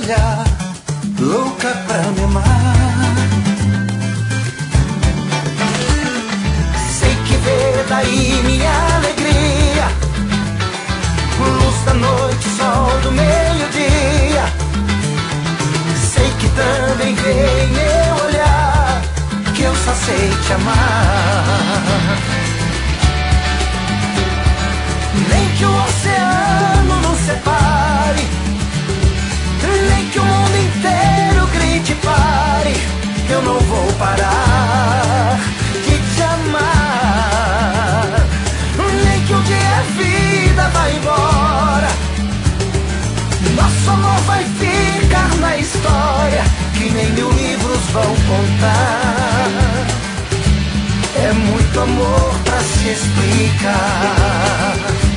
olhar, louca pra me amar. Sei que vê daí minha alegria, luz da noite, sol do meio-dia. Sei que também vê em meu olhar que eu só sei te amar. Nem que o oceano nos separe, nem que o mundo inteiro grite pare, eu não vou parar de te amar. Nem que um dia a vida vai embora, nosso amor vai ficar na história que nem 1000 livros vão contar. É muito amor pra se explicar.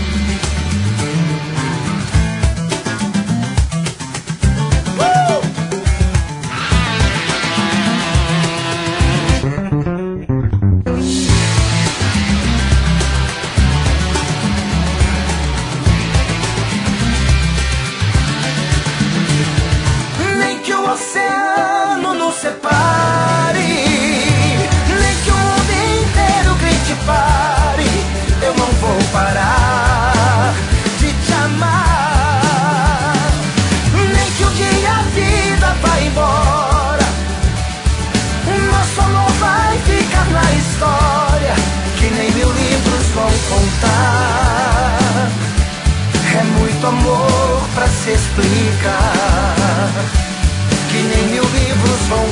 Nem que o oceano nos separe, nem que o mundo inteiro grite pare, eu não vou parar de te amar. Nem que um dia a vida vai embora, nosso amor vai ficar na história que nem 1000 livros vão contar. É muito amor pra se explicar, que nem 1000 livros vão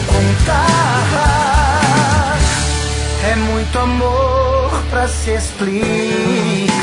contar. É muito amor pra se explicar.